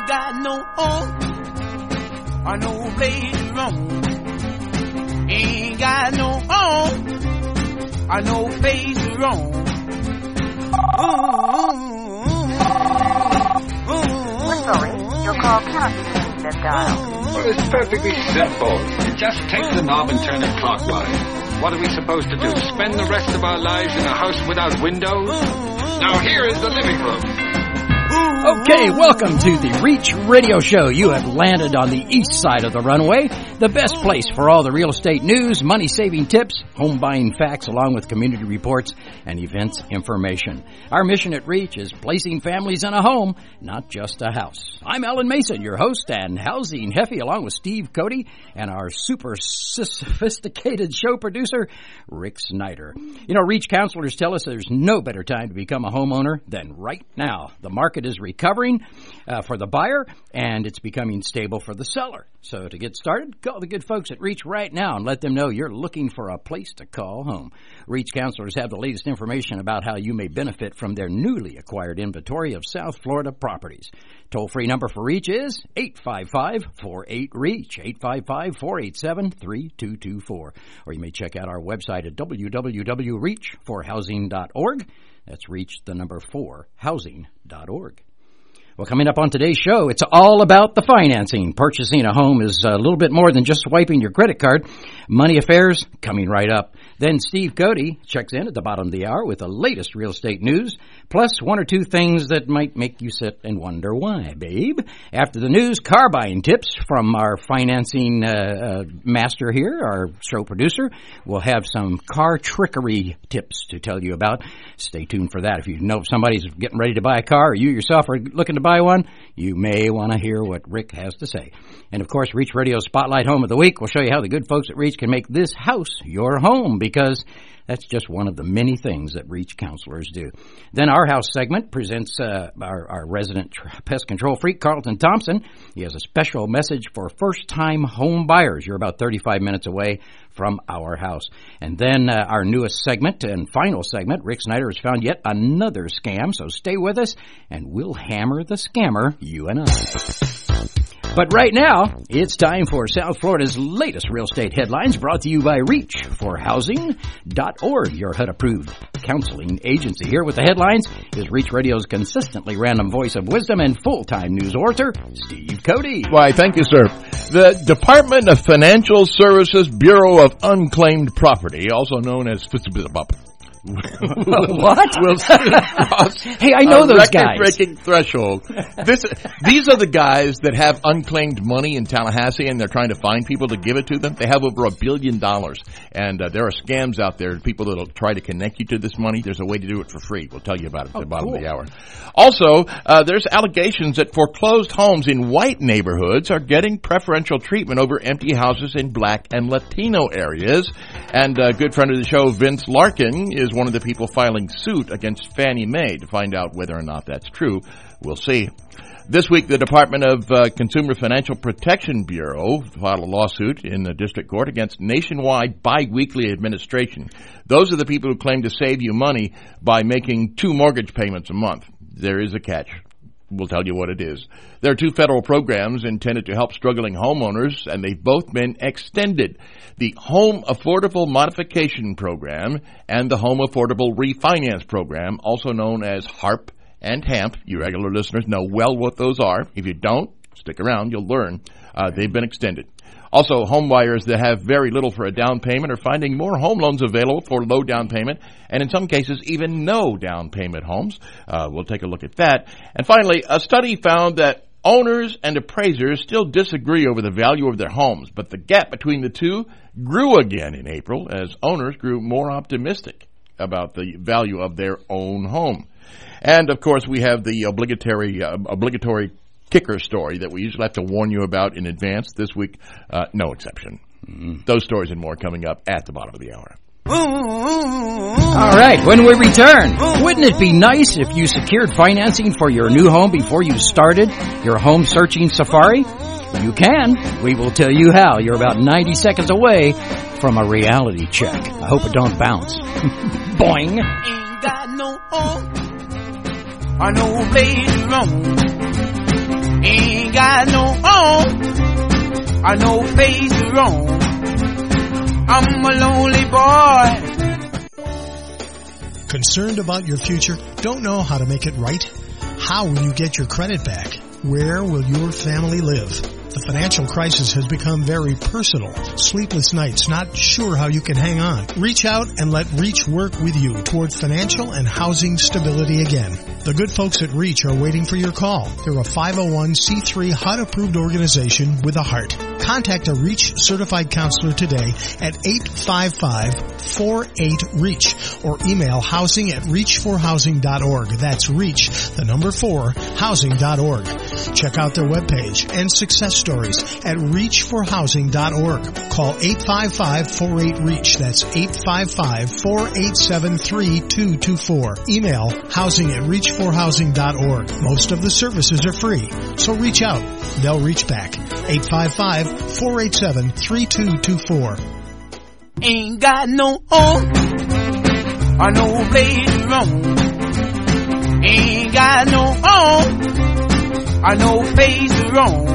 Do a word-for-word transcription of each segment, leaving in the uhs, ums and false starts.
Ain't got no home or no place to roam. Ain't got no home or no place to roam. We're sorry, your call cannot be taken this dial. Well, it's perfectly simple. You just take the knob and turn it clockwise. What are we supposed to do? Spend the rest of our lives in a house without windows? Now here is the living room. Okay, welcome to the Reach Radio Show. You have landed on the east side of the runway, the best place for all the real estate news, money-saving tips, home buying facts, along with community reports and events information. Our mission at Reach is placing families in a home, not just a house. I'm Ellen Mason, your host and housing Heffy, along with Steve Cody and our super sophisticated show producer, Rick Snyder. You know, Reach counselors tell us there's no better time to become a homeowner than right now. The market is recovering uh, for the buyer, and it's becoming stable for the seller. So to get started, call the good folks at Reach right now and let them know you're looking for a place to call home. Reach counselors have the latest information about how you may benefit from their newly acquired inventory of South Florida properties. Toll-free number for Reach is eight five five, four eight, REACH, eight five five, four eight seven, three two two four. Or you may check out our website at w w w dot reach for housing dot org. That's reach the number four, housing dot org. Well, coming up on today's show, it's all about the financing. Purchasing a home is a little bit more than just swiping your credit card. Money affairs coming right up. Then Steve Cody checks in at the bottom of the hour with the latest real estate news, plus one or two things that might make you sit and wonder why, babe. After the news, car buying tips from our financing uh, uh, master here, our show producer. We'll have some car trickery tips to tell you about. Stay tuned for that. If you know if somebody's getting ready to buy a car or you yourself are looking to buy one, you may want to hear what Rick has to say. And, of course, Reach Radio Spotlight Home of the Week will show you how the good folks at Reach can make this house your home, because that's just one of the many things that Reach counselors do. Then our house segment presents uh, our, our resident pest control freak, Carlton Thompson. He has a special message for first-time home buyers. You're about thirty-five minutes away from our house. And then uh, our newest segment and final segment, Rick Snyder has found yet another scam, so stay with us, and we'll hammer the scammer, you and I. But right now, it's time for South Florida's latest real estate headlines, brought to you by reach for housing dot org, your H U D-approved counseling agency. Here with the headlines is Reach Radio's consistently random voice of wisdom and full-time news author, Steve Cody. Why, thank you, sir. The Department of Financial Services Bureau of Unclaimed Property, also known as F S B P. What? Will soon cross hey, I know those guys. Record-breaking threshold. This, these are the guys that have unclaimed money in Tallahassee, and they're trying to find people to give it to them. They have over a billion dollars, and uh, there are scams out there, people that will try to connect you to this money. There's a way to do it for free. We'll tell you about it at oh, the bottom cool. of the hour. Also, uh, there's allegations that foreclosed homes in white neighborhoods are getting preferential treatment over empty houses in black and Latino areas. And a good friend of the show, Vince Larkin, is one of the people filing suit against Fannie Mae. To find out whether or not that's true, we'll see. This week, the Department of uh, Consumer Financial Protection Bureau filed a lawsuit in the district court against Nationwide Biweekly Administration. Those are the people who claim to save you money by making two mortgage payments a month. There is a catch. We'll tell you what it is. There are two federal programs intended to help struggling homeowners, and they've both been extended. The Home Affordable Modification Program and the Home Affordable Refinance Program, also known as HARP and HAMP. You regular listeners know well what those are. If you don't, stick around, you'll learn. Uh, they've been extended. Also, home buyers that have very little for a down payment are finding more home loans available for low down payment, and in some cases, even no down payment homes. Uh, we'll take a look at that. And finally, a study found that owners and appraisers still disagree over the value of their homes, but the gap between the two grew again in April as owners grew more optimistic about the value of their own home. And, of course, we have the obligatory uh, obligatory kicker story that we usually have to warn you about in advance. This week, uh, no exception. Mm-hmm. Those stories and more coming up at the bottom of the hour. All right, when we return, wouldn't it be nice if you secured financing for your new home before you started your home searching safari? You can. We will tell you how. You're about ninety seconds away from a reality check. I hope it don't bounce. Boing. Ain't got no home or no place to roam. Ain't got no home, or no place to roam. I'm a lonely boy. Concerned about your future? Don't know how to make it right? How will you get your credit back? Where will your family live? The financial crisis has become very personal. Sleepless nights, not sure how you can hang on. Reach out and let REACH work with you toward financial and housing stability again. The good folks at REACH are waiting for your call. They're a five oh one c three H U D-approved organization with a heart. Contact a REACH certified counselor today at eight five five, four eight, REACH or email housing at reach for housing dot org. That's REACH, the number four, housing dot org. Check out their webpage and success stories at reach for housing dot org. Call eight five five, four eight, REACH. That's eight five five, four eight seven, three two two four. Email housing at reach for housing dot org. Most of the services are free, so reach out. They'll reach back. eight five five, four eight seven, three two two four. Ain't got no home, or no place to roam. Ain't got no home, or no place to roam.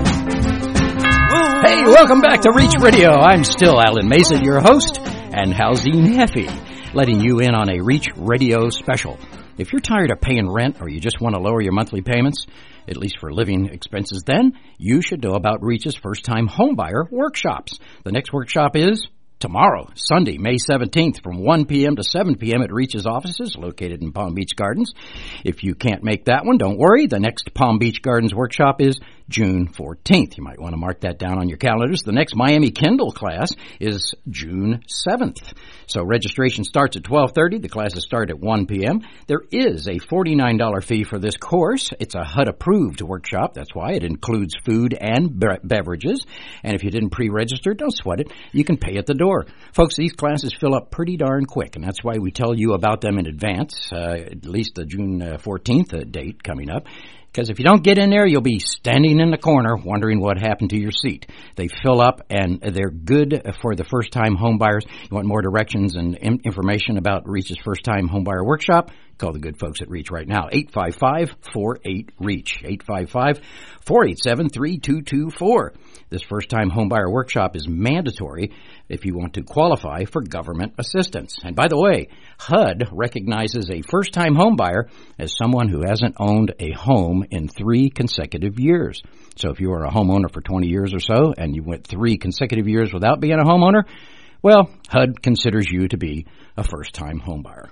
Hey, welcome back to Reach Radio. I'm still Alan Mason, your host, and Housing Heffy, letting you in on a Reach Radio special. If you're tired of paying rent or you just want to lower your monthly payments, at least for living expenses, then you should know about REACH's first-time homebuyer workshops. The next workshop is tomorrow, Sunday, May seventeenth, from one p.m. to seven p.m. at REACH's offices located in Palm Beach Gardens. If you can't make that one, don't worry. The next Palm Beach Gardens workshop is June fourteenth. You might want to mark that down on your calendars. The next Miami Kindle class is June seventh. So registration starts at twelve thirty. The classes start at one p.m. There is a forty-nine dollars fee for this course. It's a H U D-approved workshop. That's why it includes food and be- beverages. And if you didn't pre-register, don't sweat it. You can pay at the door. Folks, these classes fill up pretty darn quick, and that's why we tell you about them in advance, uh, at least the June fourteenth uh, date coming up. Because if you don't get in there, you'll be standing in the corner wondering what happened to your seat. They fill up, and they're good for the first-time home buyers. You want more directions and information about REACH's first-time home buyer workshop? Call the good folks at REACH right now, eight five five, four eight, REACH, eight five five, four eight seven, three two two four. This first-time homebuyer workshop is mandatory if you want to qualify for government assistance. And by the way, H U D recognizes a first-time homebuyer as someone who hasn't owned a home in three consecutive years. So if you were a homeowner for twenty years or so and you went three consecutive years without being a homeowner, well, H U D considers you to be a first-time homebuyer.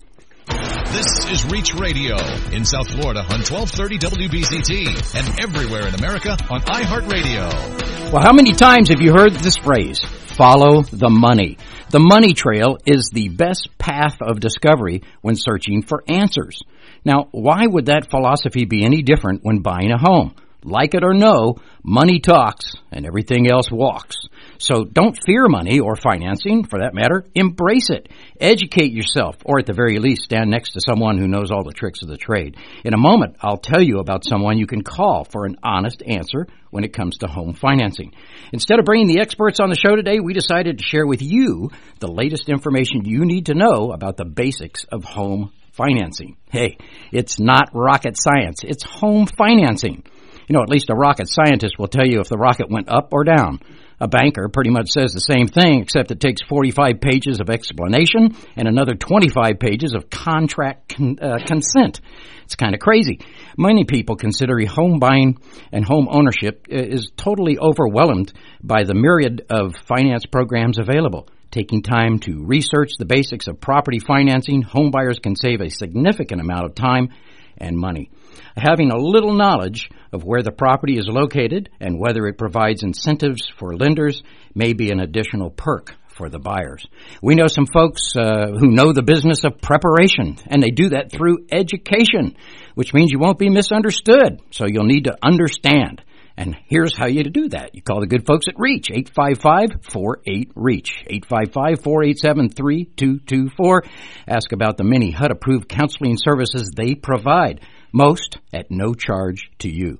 This is Reach Radio in South Florida on twelve thirty W B Z T and everywhere in America on iHeartRadio. Well, how many times have you heard this phrase, follow the money? The money trail is the best path of discovery when searching for answers. Now, why would that philosophy be any different when buying a home? Like it or no, money talks and everything else walks. So don't fear money or financing, for that matter. Embrace it. Educate yourself, or at the very least, stand next to someone who knows all the tricks of the trade. In a moment, I'll tell you about someone you can call for an honest answer when it comes to home financing. Instead of bringing the experts on the show today, we decided to share with you the latest information you need to know about the basics of home financing. Hey, it's not rocket science. It's home financing. You know, at least a rocket scientist will tell you if the rocket went up or down. A banker pretty much says the same thing, except it takes forty-five pages of explanation and another twenty-five pages of contract con- uh, consent. It's kind of crazy. Many people consider home buying and home ownership is totally overwhelmed by the myriad of finance programs available. Taking time to research the basics of property financing, home buyers can save a significant amount of time and money. Having a little knowledge of where the property is located and whether it provides incentives for lenders may be an additional perk for the buyers. We know some folks uh, who know the business of preparation, and they do that through education, which means you won't be misunderstood, so you'll need to understand. And here's how you do that. You call the good folks at REACH, eight five five, four eight, REACH, eight five five, four eight seven, three two two four. Ask about the many H U D-approved counseling services they provide, most at no charge to you.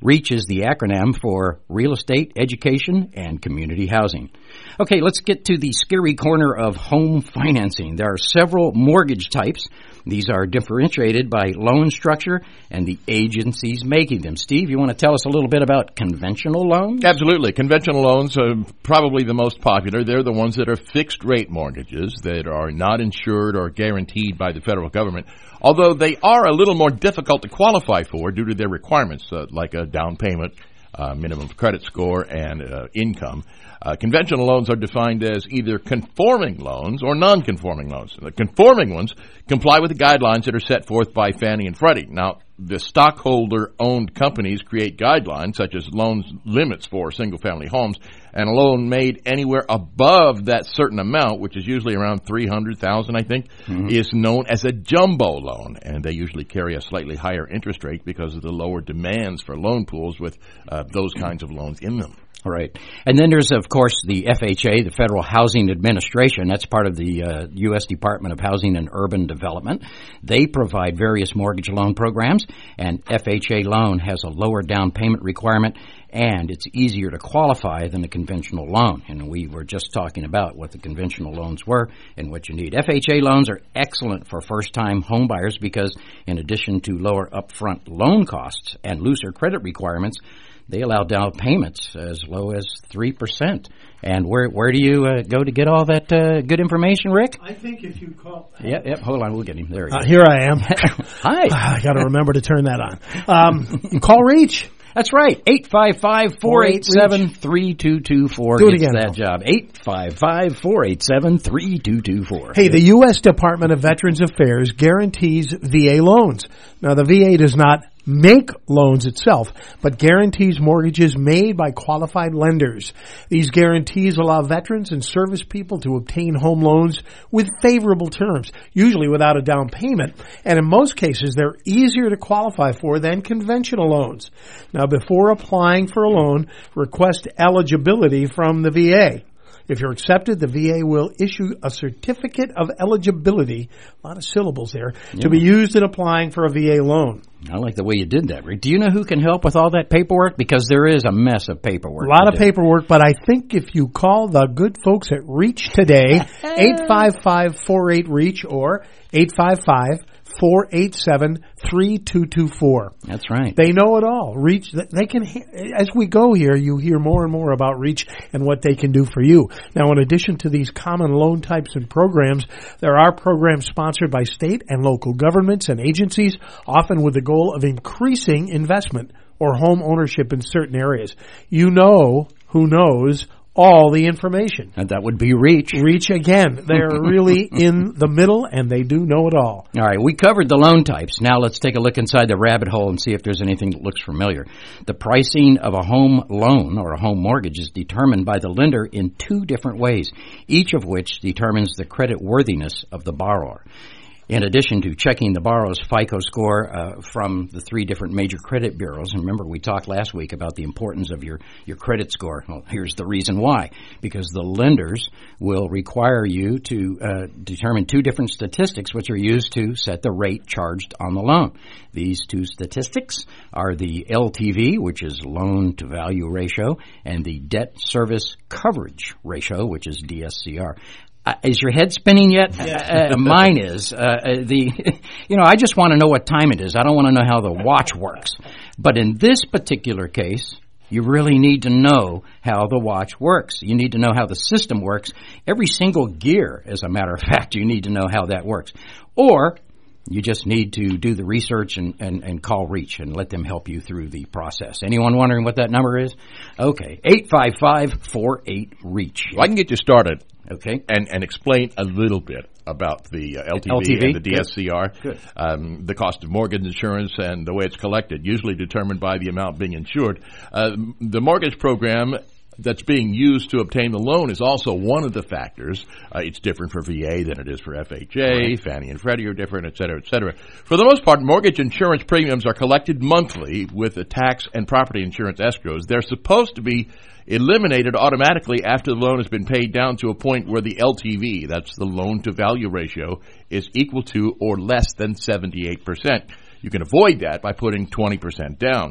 REACH is the acronym for Real Estate, Education, and Community Housing. Okay, let's get to the scary corner of home financing. There are several mortgage types. These are differentiated by loan structure and the agencies making them. Steve, you want to tell us a little bit about conventional loans? Absolutely. Conventional loans are probably the most popular. They're the ones that are fixed-rate mortgages that are not insured or guaranteed by the federal government, although they are a little more difficult to qualify for due to their requirements, uh, like a down payment, uh, minimum credit score, and uh, income. Uh, conventional loans are defined as either conforming loans or non-conforming loans. The conforming ones comply with the guidelines that are set forth by Fannie and Freddie. Now, the stockholder-owned companies create guidelines such as loan limits for single-family homes, and a loan made anywhere above that certain amount, which is usually around three hundred thousand dollars, I think, mm-hmm. is known as a jumbo loan, and they usually carry a slightly higher interest rate because of the lower demands for loan pools with uh, those kinds of loans in them. All right. And then there's, of course, the F H A, the Federal Housing Administration. That's part of the uh, U S Department of Housing and Urban Development. They provide various mortgage loan programs, and F H A loan has a lower down payment requirement, and it's easier to qualify than a conventional loan. And we were just talking about what the conventional loans were and what you need. F H A loans are excellent for first-time home buyers because in addition to lower upfront loan costs and looser credit requirements, they allow down payments as low as three percent. And where where do you uh, go to get all that uh, good information, Rick? I think if you call... Yep, yep, hold on, we'll get him. There he uh, is. Here I am. Hi. I got to remember to turn that on. Um, call REACH. That's right, eight five five, four eight seven, three two two four. Do it again. That job, eight five five, four eight seven, three two two four. Hey, the U S Department of Veterans Affairs guarantees V A loans. Now, the V A does not make loans itself, but guarantees mortgages made by qualified lenders. These guarantees allow veterans and service people to obtain home loans with favorable terms, usually without a down payment, and in most cases they're easier to qualify for than conventional loans. Now, before applying for a loan, request eligibility from the V A. If you're accepted, the V A will issue a certificate of eligibility, a lot of syllables there, yeah. to be used in applying for a V A loan. I like the way you did that, Rick. Do you know who can help with all that paperwork? Because there is a mess of paperwork. A lot of do. paperwork, but I think if you call the good folks at REACH today, eight five five, four eight, REACH or eight five five, four eight seven, three two two four. That's right. They know it all. REACH, they can, as we go here, you hear more and more about REACH and what they can do for you. Now, in addition to these common loan types and programs, there are programs sponsored by state and local governments and agencies, often with the goal of increasing investment or home ownership in certain areas. You know who knows all the information. And that would be REACH. REACH again. They're really in the middle, and they do know it all. All right, we covered the loan types. Now let's take a look inside the rabbit hole and see if there's anything that looks familiar. The pricing of a home loan or a home mortgage is determined by the lender in two different ways, each of which determines the credit worthiness of the borrower. In addition to checking the borrower's FICO score uh, from the three different major credit bureaus, and remember we talked last week about the importance of your, your credit score. Well, here's the reason why. Because the lenders will require you to uh, determine two different statistics which are used to set the rate charged on the loan. These two statistics are the L T V, which is loan to value ratio, and the debt service coverage ratio, which is D S C R. Uh, is your head spinning yet? Yeah. Uh, mine is. Uh, the, you know, I just want to know what time it is. I don't want to know how the watch works. But in this particular case, you really need to know how the watch works. You need to know how the system works. Every single gear, as a matter of fact, you need to know how that works. Or you just need to do the research and, and, and call REACH and let them help you through the process. Anyone wondering what that number is? Okay, eight five five, four eight, REACH. Well, I can get you started. Okay. And, and explain a little bit about the uh, L T V, L T V and the D S C R, Good. Um, the cost of mortgage insurance and the way it's collected, usually determined by the amount being insured. Uh, the mortgage program that's being used to obtain the loan is also one of the factors. Uh, it's different for V A than it is for F H A. Right. Fannie and Freddie are different, et cetera, et cetera. For the most part, mortgage insurance premiums are collected monthly with the tax and property insurance escrows. They're supposed to be eliminated automatically after the loan has been paid down to a point where the L T V, that's the loan to value ratio, is equal to or less than seventy-eight percent. You can avoid that by putting twenty percent down.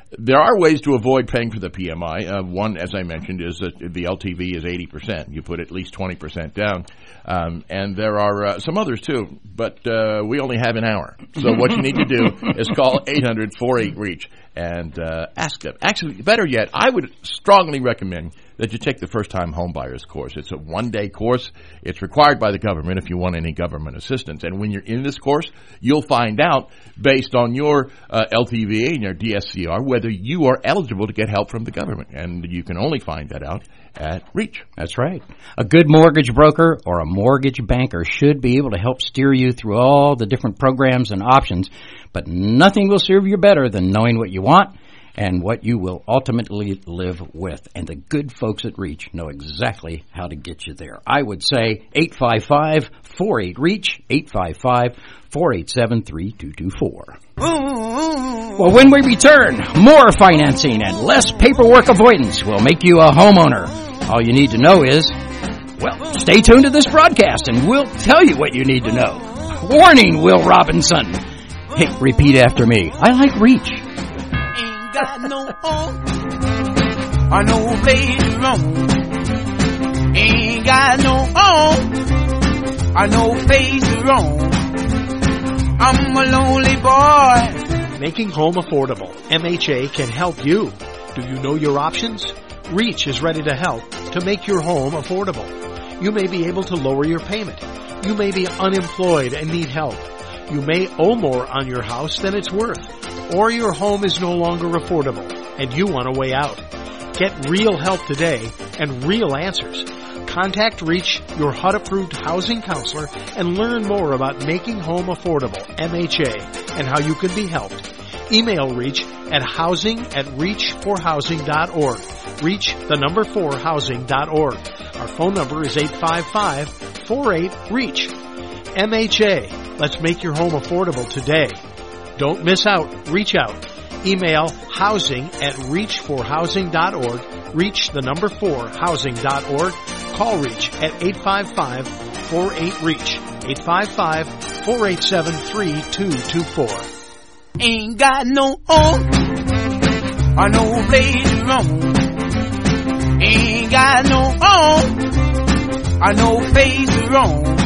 there are ways to avoid paying for the P M I. Uh, one, as I mentioned, is that the L T V is eighty percent. You put at least twenty percent down. Um, and there are uh, some others, too, but uh, we only have an hour. So what you need to do is call eight hundred, four eight, REACH and uh, ask them. Actually, better yet, I would strongly recommend that you take the first-time homebuyers course. It's a one-day course. It's required by the government if you want any government assistance. And when you're in this course, you'll find out, based on your uh, L T V A and your D S C R, whether you are eligible to get help from the government. And you can only find that out at REACH. That's right. A good mortgage broker or a mortgage banker should be able to help steer you through all the different programs and options, but nothing will serve you better than knowing what you want and what you will ultimately live with. And the good folks at REACH know exactly how to get you there. I would say eight five five, four eight, REACH, eight five five, four eight seven, three two two four. Well, when we return, more financing and less paperwork avoidance will make you a homeowner. All you need to know is, well, stay tuned to this broadcast and we'll tell you what you need to know. Warning, Will Robinson. Hey, repeat after me. I like REACH. Ain't got no home or no place to roam. Ain't got no home or no place to roam. I'm a lonely boy. Making home affordable. M H A can help you. Do you know your options? REACH is ready to help to make your home affordable. You may be able to lower your payment. You may be unemployed and need help. You may owe more on your house than it's worth. Or your home is no longer affordable and you want a way out. Get real help today and real answers. Contact REACH, your H U D-approved housing counselor, and learn more about making home affordable, M H A, and how you can be helped. Email REACH at housing at reach for housing dot org. REACH, the number four, housing dot org. Our phone number is eight five five, four eight, REACH. M H A, let's make your home affordable today. Don't miss out. Reach out. Email housing at reach for housing dot org. REACH, the number four, housing dot org. Call REACH at eight five five, four eight, REACH. eight five five, four eight seven, three two two four. Ain't got no home or no place to roam. Ain't got no home or no place to roam.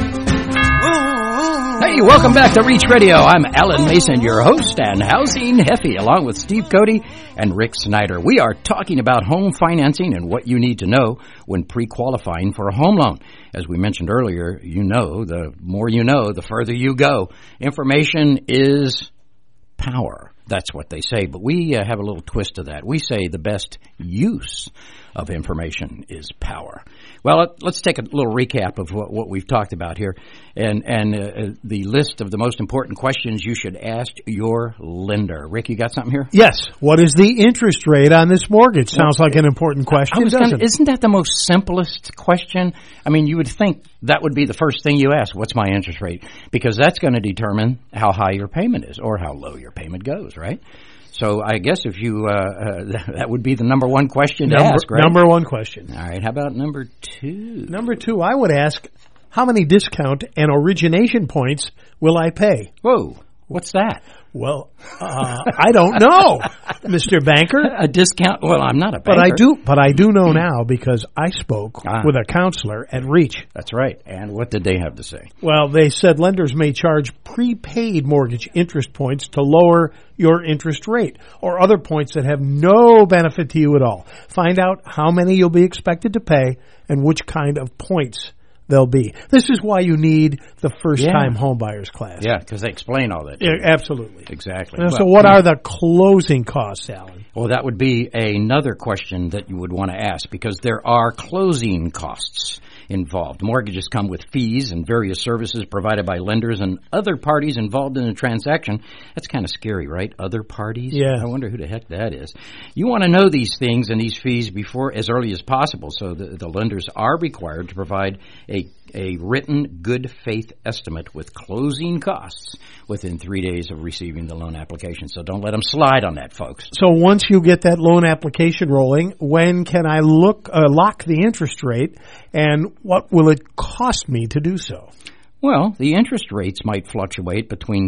Hey, welcome back to REACH Radio. I'm Alan Mason, your host and housing Heffy, along with Steve Cody and Rick Snyder. We are talking about home financing and what you need to know when pre-qualifying for a home loan. As we mentioned earlier, you know, the more you know, the further you go. Information is power. That's what they say. But we uh, have a little twist to that. We say the best use of information is power. Well, let's take a little recap of what, what we've talked about here and, and uh, the list of the most important questions you should ask your lender. Rick, you got something here? Yes. What is the interest rate on this mortgage? Sounds like an important question, I was doesn't gonna, it? Isn't that the most simplest question? I mean, you would think that would be the first thing you ask. What's my interest rate? Because that's going to determine how high your payment is or how low your payment goes, right? So I guess if you, uh, uh, that would be the number one question to number, ask, right? Number one question. All right. How about number two? Number two, I would ask, how many discount and origination points will I pay? Whoa. What's that? Well, uh, I don't know, Mister Banker. A discount? Well, I'm not a banker. But I do, but I do know now because I spoke ah. with a counselor at REACH. That's right. And what did they have to say? Well, they said lenders may charge prepaid mortgage interest points to lower your interest rate or other points that have no benefit to you at all. Find out how many you'll be expected to pay and which kind of points they'll be. This is why you need the first-time yeah. homebuyers class. Yeah, because they explain all that. Yeah, absolutely. Exactly. Now, well, so what are the closing costs, Alan? Well, that would be another question that you would want to ask because there are closing costs involved. Mortgages come with fees and various services provided by lenders and other parties involved in the transaction. That's kind of scary, right? Other parties? Yeah. I wonder who the heck that is. You want to know these things and these fees before as early as possible, so the, the lenders are required to provide a a written good faith estimate with closing costs within three days of receiving the loan application. So don't let them slide on that, folks. So once you get that loan application rolling, when can I look uh, lock the interest rate, and what will it cost me to do so? Well, the interest rates might fluctuate between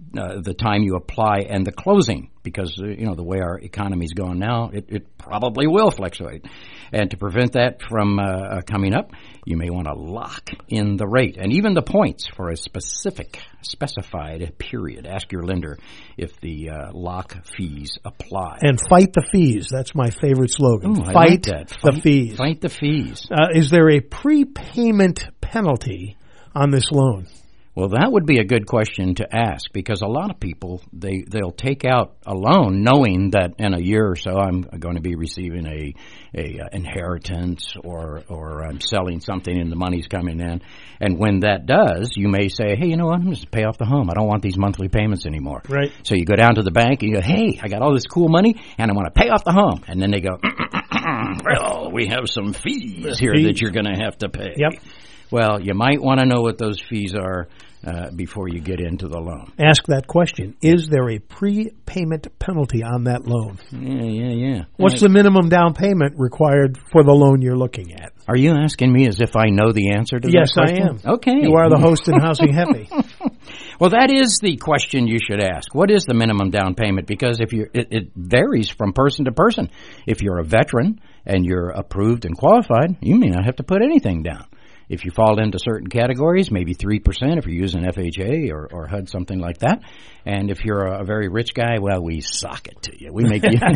uh, the time you apply and the closing, because, uh, you know, the way our economy's going now, it, it probably will fluctuate. And to prevent that from uh, coming up, you may want to lock in the rate and even the points for a specific, specified period. Ask your lender if the uh, lock fees apply. And fight the fees. That's my favorite slogan. Ooh, I fight like that. the Fight, fees. Fight the fees. Uh, is there a prepayment penalty on this loan? Well, that would be a good question to ask, because a lot of people, they, they'll take out a loan knowing that in a year or so I'm going to be receiving a, a uh, inheritance or, or I'm selling something and the money's coming in. And when that does, you may say, hey, you know what, I'm just pay off the home. I don't want these monthly payments anymore. Right. So you go down to the bank and you go, hey, I got all this cool money and I want to pay off the home. And then they go, well, we have some fees here fees. that you're going to have to pay. Yep. Well, you might want to know what those fees are Uh, before you get into the loan. Ask that question. Is there a prepayment penalty on that loan? Yeah, yeah, yeah. What's right. the minimum down payment required for the loan you're looking at? Are you asking me as if I know the answer to Yes, that question? I am. Okay. You are the host in Housing Heavy. Well, that is the question you should ask. What is the minimum down payment? Because if you, it, it varies from person to person. If you're a veteran and you're approved and qualified, you may not have to put anything down. If you fall into certain categories, maybe three percent if you're using F H A or, or H U D, something like that. And if you're a, a very rich guy, well, we sock it to you. We make you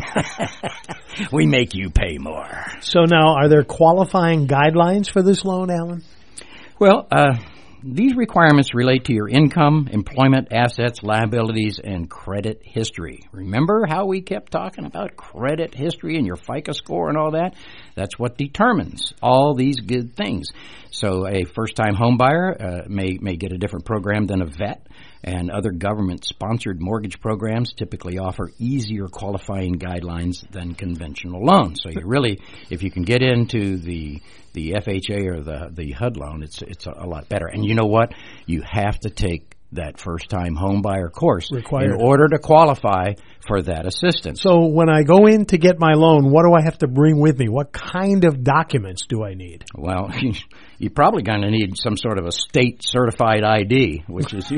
we make you pay more. So now, are there qualifying guidelines for this loan, Alan? Well, uh, these requirements relate to your income, employment, assets, liabilities, and credit history. Remember how we kept talking about credit history and your FICO score and all that? That's what determines all these good things. So a first-time home buyer uh, may, may get a different program than a vet, and other government-sponsored mortgage programs typically offer easier qualifying guidelines than conventional loans. So you really, if you can get into the the F H A or the the H U D loan, it's it's a, a lot better. And you know what? You have to take that first-time home buyer course Required. in order to qualify for that assistance. So when I go in to get my loan, what do I have to bring with me? What kind of documents do I need? Well, you're probably going to need some sort of a state-certified I D, which is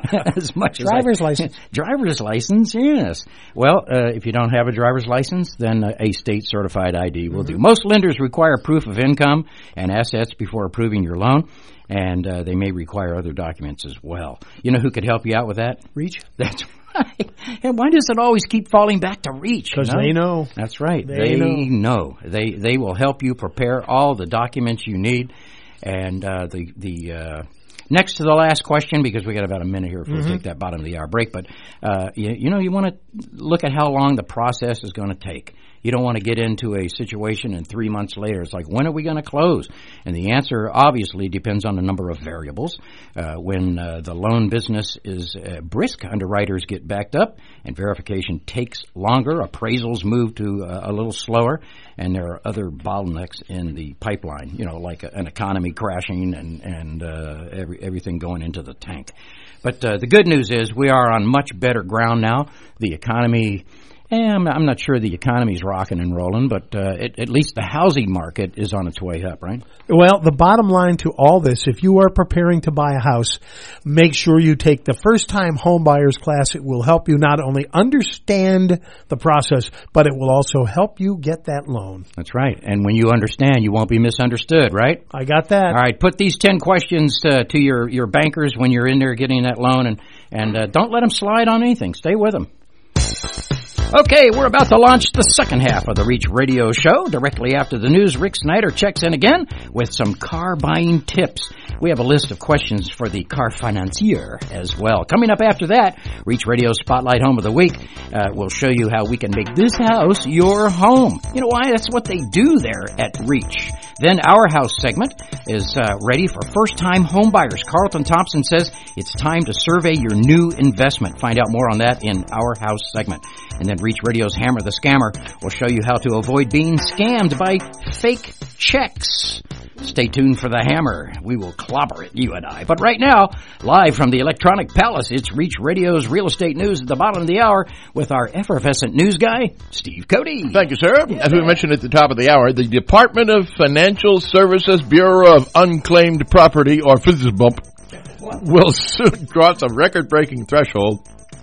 as much as driver's I, license. Driver's license, yes. Well, uh, if you don't have a driver's license, then a, a state-certified I D will mm-hmm. do. Most lenders require proof of income and assets before approving your loan, and uh, they may require other documents as well. You know who could help you out with that? Reach. That's right. And why does it always keep falling back to Reach? Because you know? they know. That's right. They, they know. know. They they will help you prepare all the documents you need. And uh, the the uh, next to the last question, because we got about a minute here before mm-hmm. we take that bottom of the hour break. But uh, you, you know, you want to look at how long the process is going to take. You don't want to get into a situation and three months later it's like, when are we going to close? And the answer obviously depends on a number of variables. Uh, when uh, the loan business is uh, brisk, underwriters get backed up and verification takes longer. Appraisals move to uh, a little slower, and there are other bottlenecks in the pipeline, you know, like a, an economy crashing and, and uh, every, everything going into the tank. But uh, the good news is we are on much better ground now. The economy... Eh, I'm, I'm not sure the economy's rocking and rolling, but uh, it, at least the housing market is on its way up, right? Well, the bottom line to all this, if you are preparing to buy a house, make sure you take the first-time home buyers class. It will help you not only understand the process, but it will also help you get that loan. That's right. And when you understand, you won't be misunderstood, right? I got that. All right. Put these ten questions uh, to your, your bankers when you're in there getting that loan, and, and uh, don't let them slide on anything. Stay with them. Okay, we're about to launch the second half of the Reach Radio Show. Directly after the news, Rick Snyder checks in again with some car buying tips. We have a list of questions for the car financier as well. Coming up after that, Reach Radio Spotlight Home of the Week uh, will show you how we can make this house your home. You know why? That's what they do there at Reach. Then our house segment is uh, ready for first-time home buyers. Carlton Thompson says it's time to survey your new investment. Find out more on that in our house segment. And then Reach Radio's Hammer the Scammer will show you how to avoid being scammed by fake checks. Stay tuned for the Hammer. We will clobber it, you and I. But right now, live from the Electronic Palace, it's Reach Radio's Real Estate News at the bottom of the hour with our effervescent news guy, Steve Cody. Thank you, sir. As we mentioned at the top of the hour, the Department of Financial Services Bureau of Unclaimed Property, or FSBUMP, will soon cross a record-breaking threshold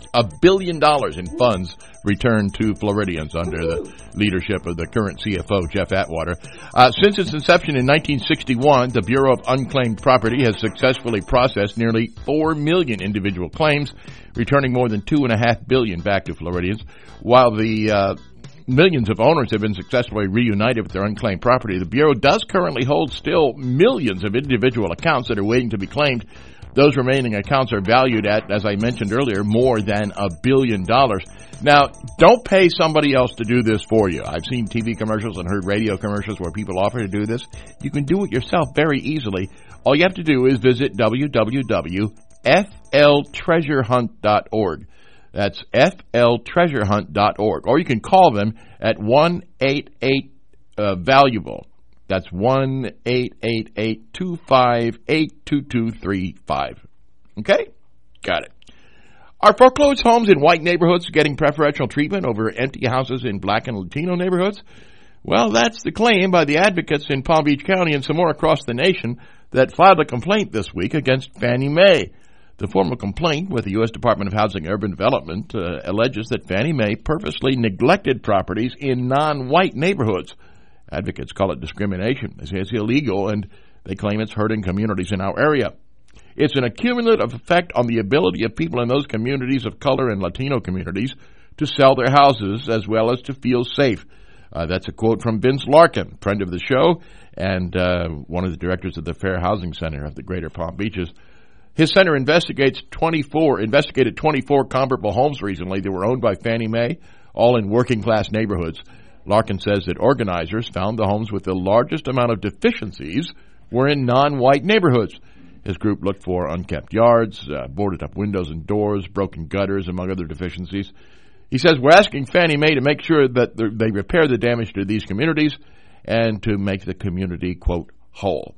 A billion dollars in funds returned to Floridians under the leadership of the current C F O, Jeff Atwater. Uh, since its inception in nineteen sixty-one, the Bureau of Unclaimed Property has successfully processed nearly four million individual claims, returning more than two and a half billion back to Floridians. While the uh, millions of owners have been successfully reunited with their unclaimed property, the Bureau does currently hold still millions of individual accounts that are waiting to be claimed. Those remaining accounts are valued at, as I mentioned earlier, more than a billion dollars. Now, don't pay somebody else to do this for you. I've seen T V commercials and heard radio commercials where people offer to do this. You can do it yourself very easily. All you have to do is visit w w w dot f l treasure hunt dot org. That's f l treasure hunt dot org. Or you can call them at one eight eight valuable. That's one eight eight eight two five eight two two three five. Okay? Got it. Are foreclosed homes in white neighborhoods getting preferential treatment over empty houses in black and Latino neighborhoods? Well, that's the claim by the advocates in Palm Beach County and some more across the nation that filed a complaint this week against Fannie Mae. The formal complaint with the U S Department of Housing and Urban Development uh, alleges that Fannie Mae purposely neglected properties in non-white neighborhoods. Advocates call it discrimination. They say it's illegal, and they claim it's hurting communities in our area. It's an accumulative effect on the ability of people in those communities of color and Latino communities to sell their houses as well as to feel safe. Uh, that's a quote from Vince Larkin, friend of the show, and uh, one of the directors of the Fair Housing Center of the Greater Palm Beaches. His center investigates twenty-four, investigated twenty-four comparable homes recently that were owned by Fannie Mae, all in working-class neighborhoods. Larkin says that organizers found the homes with the largest amount of deficiencies were in non-white neighborhoods. His group looked for unkept yards, uh, boarded-up windows and doors, broken gutters, among other deficiencies. He says, we're asking Fannie Mae to make sure that they repair the damage to these communities and to make the community, quote, whole.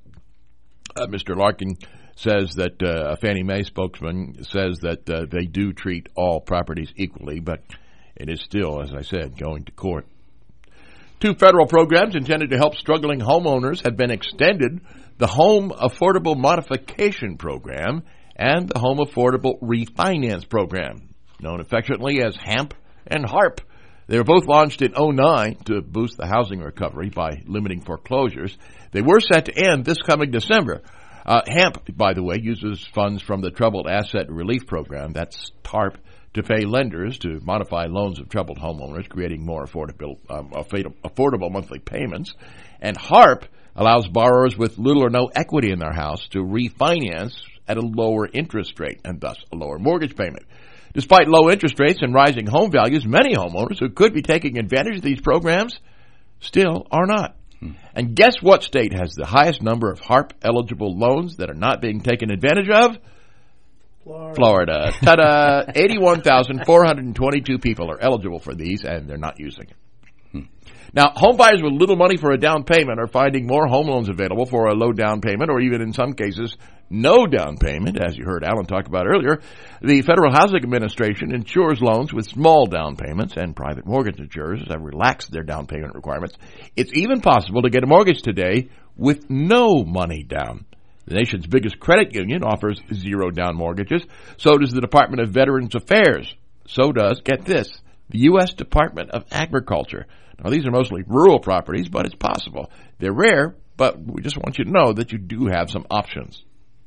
Uh, Mister Larkin says that uh, a Fannie Mae spokesman says that uh, they do treat all properties equally, but it is still, as I said, going to court. Two federal programs intended to help struggling homeowners have been extended: the Home Affordable Modification Program and the Home Affordable Refinance Program, known affectionately as HAMP and HARP. They were both launched in oh nine to boost the housing recovery by limiting foreclosures. They were set to end this coming December. Uh, HAMP, by the way, uses funds from the Troubled Asset Relief Program, that's TARP, to pay lenders to modify loans of troubled homeowners, creating more affordable, um, affordable monthly payments. And HARP allows borrowers with little or no equity in their house to refinance at a lower interest rate and thus a lower mortgage payment. Despite low interest rates and rising home values, many homeowners who could be taking advantage of these programs still are not. Hmm. And guess what state has the highest number of HARP-eligible loans that are not being taken advantage of? Florida. Florida. Ta-da! eighty-one thousand four hundred twenty-two people are eligible for these, and they're not using it. Hmm. Now, home buyers with little money for a down payment are finding more home loans available for a low down payment, or even in some cases, no down payment, as you heard Alan talk about earlier. The Federal Housing Administration insures loans with small down payments, and private mortgage insurers have relaxed their down payment requirements. It's even possible to get a mortgage today with no money down. The nation's biggest credit union offers zero down mortgages. So does the Department of Veterans Affairs. So does, get this, the U S Department of Agriculture. Now, these are mostly rural properties, but it's possible. They're rare, but we just want you to know that you do have some options.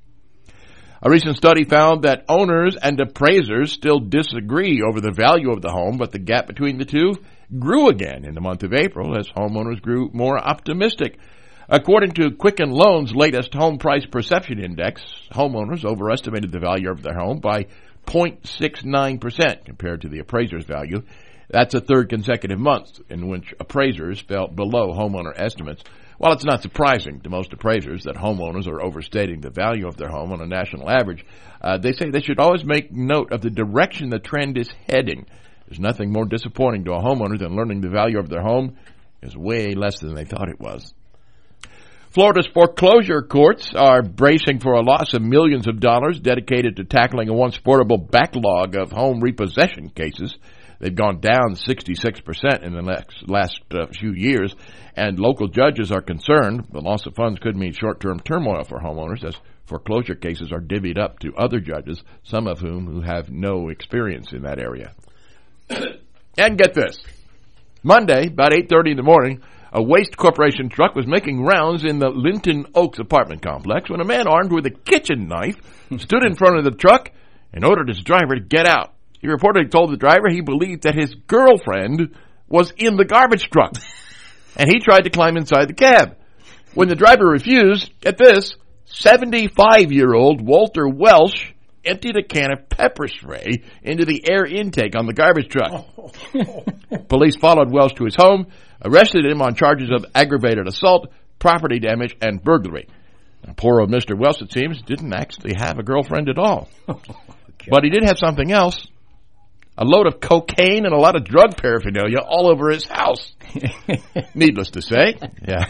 A recent study found that owners and appraisers still disagree over the value of the home, but the gap between the two grew again in the month of April as homeowners grew more optimistic. According to Quicken Loans' latest Home Price Perception Index, homeowners overestimated the value of their home by zero point six nine percent compared to the appraiser's value. That's a third consecutive month in which appraisers fell below homeowner estimates. While it's not surprising to most appraisers that homeowners are overstating the value of their home on a national average, uh, they say they should always make note of the direction the trend is heading. There's nothing more disappointing to a homeowner than learning the value of their home is way less than they thought it was. Florida's foreclosure courts are bracing for a loss of millions of dollars dedicated to tackling a once portable backlog of home repossession cases. They've gone down sixty-six percent in the last, last uh, few years, and local judges are concerned the loss of funds could mean short-term turmoil for homeowners as foreclosure cases are divvied up to other judges, some of whom who have no experience in that area. And get this. Monday, about eight thirty in the morning, a Waste Corporation truck was making rounds in the Linton Oaks apartment complex when a man armed with a kitchen knife stood in front of the truck and ordered his driver to get out. He reportedly told the driver he believed that his girlfriend was in the garbage truck, and he tried to climb inside the cab. When the driver refused, get this, seventy-five-year-old Walter Welsh emptied a can of pepper spray into the air intake on the garbage truck. Police followed Welsh to his home, arrested him on charges of aggravated assault, property damage, and burglary. Now, poor old Mister Welsh, it seems, didn't actually have a girlfriend at all. But he did have something else. A load of cocaine and a lot of drug paraphernalia all over his house. Needless to say. Yeah.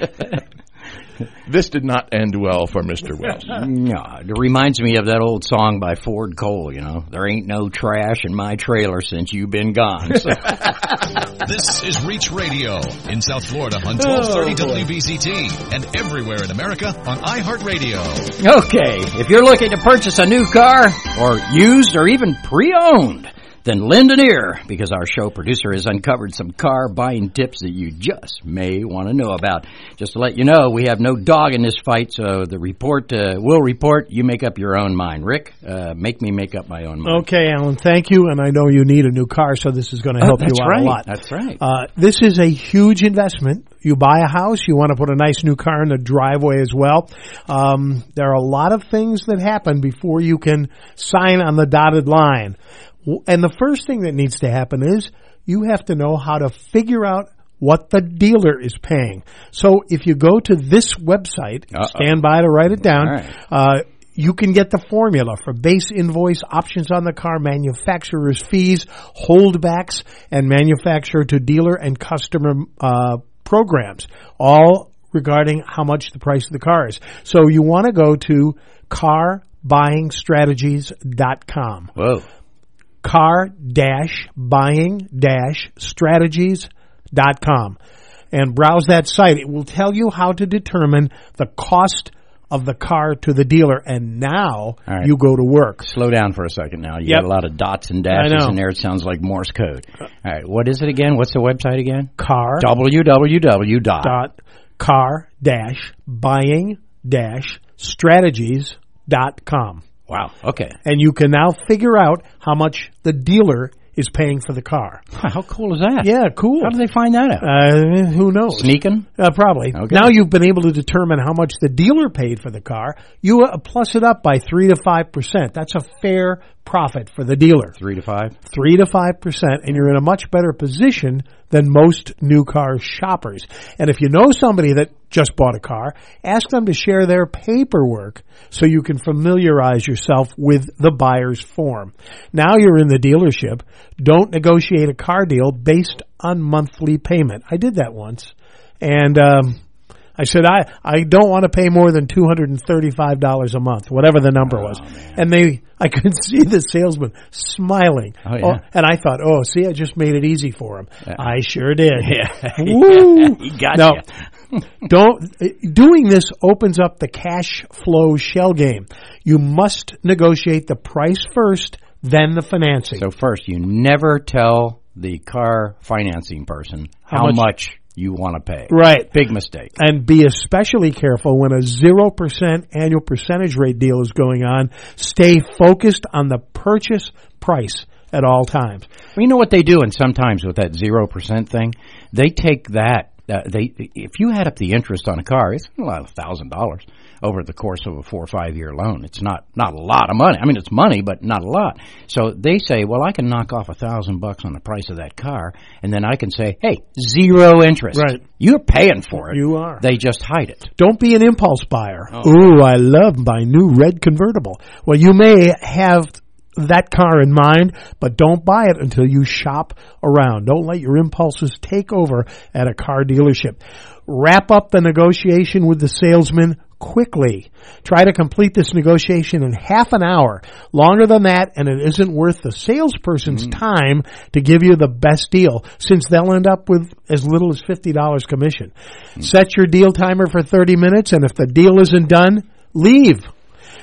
This did not end well for Mister Wells. No, it reminds me of that old song by Ford Cole, you know, there ain't no trash in my trailer since you've been gone. So. This is Reach Radio in South Florida on twelve thirty W B Z T and everywhere in America on iHeartRadio. Okay, if you're looking to purchase a new car or used or even pre-owned, then lend an ear, because our show producer has uncovered some car buying tips that you just may want to know about. Just to let you know, we have no dog in this fight, so the report uh, will report. You make up your own mind. Rick, uh, make me make up my own mind. Okay, Alan, thank you, and I know you need a new car, so this is going to help oh, you out right. a lot. That's right. Uh, this is a huge investment. You buy a house, you want to put a nice new car in the driveway as well. Um, there are a lot of things that happen before you can sign on the dotted line. And the first thing that needs to happen is you have to know how to figure out what the dealer is paying. So if you go to this website, Uh-oh. stand by to write it down, right. uh, you can get the formula for base invoice, options on the car, manufacturer's fees, holdbacks, and manufacturer to dealer and customer uh, programs, all regarding how much the price of the car is. So you want to go to car buying strategies dot com. Whoa. car dash buying dash strategies dot com and browse that site. It will tell you how to determine the cost of the car to the dealer, and now right. you go to work. Slow down for a second now. You yep. got a lot of dots and dashes in there. It sounds like Morse code. All right, what is it again? What's the website again? Car. W W W dot. dot car dash buying dash strategies dot com. Wow, okay. And you can now figure out how much the dealer is paying for the car. How cool is that? Yeah, cool. How do they find that out? Uh, who knows? Sneaking? Uh, probably. Okay. Now you've been able to determine how much the dealer paid for the car. You uh, plus it up by three to five percent. That's a fair profit for the dealer. Three to five? Three to five percent, and you're in a much better position than most new car shoppers. And if you know somebody that just bought a car, ask them to share their paperwork so you can familiarize yourself with the buyer's form. Now you're in the dealership. Don't negotiate a car deal based on monthly payment. I did that once, and um I said, I, I don't want to pay more than two hundred thirty-five dollars a month, whatever the number oh, was. Man. And they, I could see the salesman smiling. Oh, yeah. Oh, and I thought, oh, see, I just made it easy for him. Yeah. I sure did. Yeah. Woo! Yeah, he got now, you. don't, doing this opens up the cash flow shell game. You must negotiate the price first, then the financing. So first, you never tell the car financing person how, how much, much you want to pay. Right. Big mistake. And be especially careful when a zero percent annual percentage rate deal is going on. Stay focused on the purchase price at all times. Well, you know what they do, and sometimes with that zero percent thing, they take that, uh, they if you add up the interest on a car, it's a lot of one thousand dollars over the course of a four or five year loan. It's not, not a lot of money. I mean, it's money, but not a lot. So they say, well, I can knock off a thousand bucks on the price of that car, and then I can say, hey, zero interest. Right. You're paying for it. You are. They just hide it. Don't be an impulse buyer. Oh. Ooh, I love my new red convertible. Well, you may have that car in mind, but don't buy it until you shop around. Don't let your impulses take over at a car dealership. Wrap up the negotiation with the salesman quickly. Try to complete this negotiation in half an hour. Longer than that, and it isn't worth the salesperson's mm. time to give you the best deal, since they'll end up with as little as fifty dollars commission. Mm. Set your deal timer for thirty minutes, and if the deal isn't done, leave.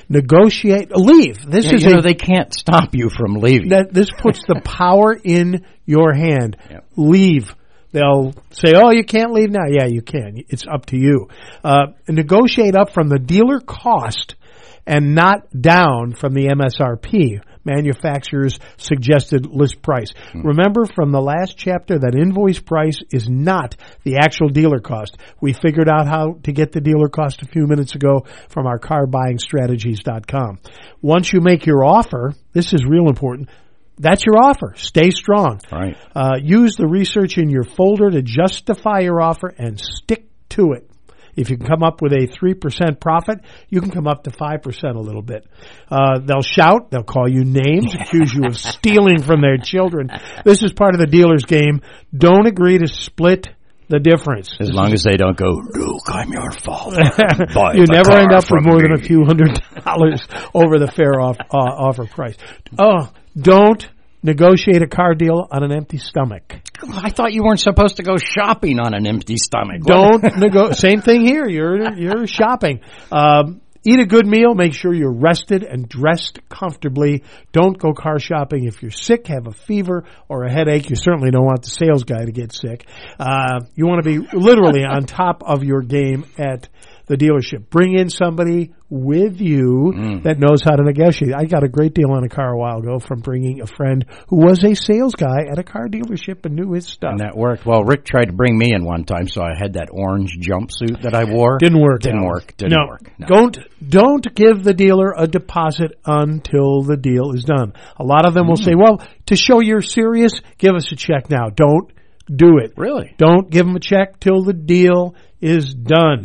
Negotiate. Leave. This Yeah, is you a, know, they can't stop you from leaving. that this puts the power in your hand. Yep. Leave. They'll say, oh, you can't leave now. Yeah, you can. It's up to you. Uh, negotiate up from the dealer cost and not down from the M S R P, manufacturer's suggested list price. Hmm. Remember from the last chapter that invoice price is not the actual dealer cost. We figured out how to get the dealer cost a few minutes ago from our car buying strategies dot com. Once you make your offer, this is real important, that's your offer. Stay strong. Right. Uh, use the research in your folder to justify your offer and stick to it. If you can come up with a three percent profit, you can come up to five percent a little bit. Uh, they'll shout. They'll call you names, accuse you of stealing from their children. This is part of the dealer's game. Don't agree to split the difference. As long as they don't go, Luke, I'm your father. You never end up with more than a few hundred dollars over the fair off, uh, offer price. Oh, don't negotiate a car deal on an empty stomach. I thought you weren't supposed to go shopping on an empty stomach. Don't nego- Same thing here. You're you're shopping. Um, eat a good meal. Make sure you're rested and dressed comfortably. Don't go car shopping if you're sick, have a fever, or a headache. You certainly don't want the sales guy to get sick. Uh, you want to be literally on top of your game at the dealership. Bring in somebody with you mm. that knows how to negotiate. I got a great deal on a car a while ago from bringing a friend who was a sales guy at a car dealership and knew his stuff. And that worked. Well, Rick tried to bring me in one time, so I had that orange jumpsuit that I wore. Didn't work. Didn't no. work. Didn't no. work. No. Don't don't give the dealer a deposit until the deal is done. A lot of them mm. will say, well, to show you're serious, give us a check now. Don't do it. Really? Don't give them a check till the deal is done.